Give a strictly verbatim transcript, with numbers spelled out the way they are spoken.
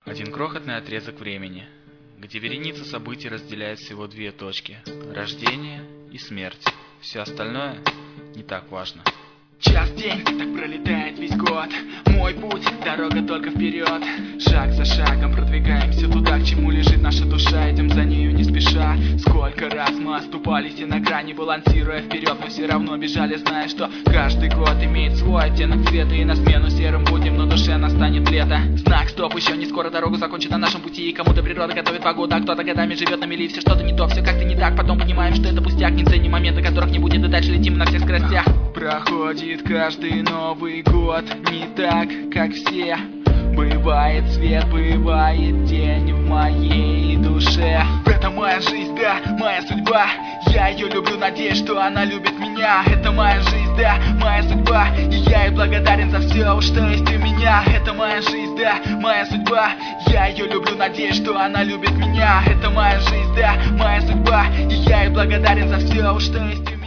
Один крохотный отрезок времени, где вереница событий разделяет всего две точки – рождение и смерть. Все остальное не так важно. Час, день, так пролетает весь год. Мой путь, дорога только вперед. Шаг за шагом продвигаемся туда, к чему лежит наша душа. Идем за нею не спеша. Сколько раз мы оступались и на грани, балансируя вперед, мы все равно бежали, зная, что каждый год имеет свой оттенок цвета. И на смену серым будем, но душе настанет лето. Знак стоп, еще не скоро дорогу закончит на нашем пути. И кому-то природа готовит погоду, а кто-то годами живет на мели. Все что-то не то, все как-то не так. Потом понимаем, что это пустяк, не ценим моменты, которых не будет, и дальше летим на всех скоростях. Проходит каждый Новый год не так, как все. Бывает свет, бывает день в моей душе. Это моя жизнь, да, моя судьба. Я ее люблю, надеюсь, что она любит меня. Это моя жизнь, да, моя судьба. И я ей благодарен за все, что есть у меня. Это моя жизнь, да, моя судьба. Я ее люблю, надеюсь, что она любит меня. Это моя жизнь, да, моя судьба. И я ей благодарен за все, что есть у меня.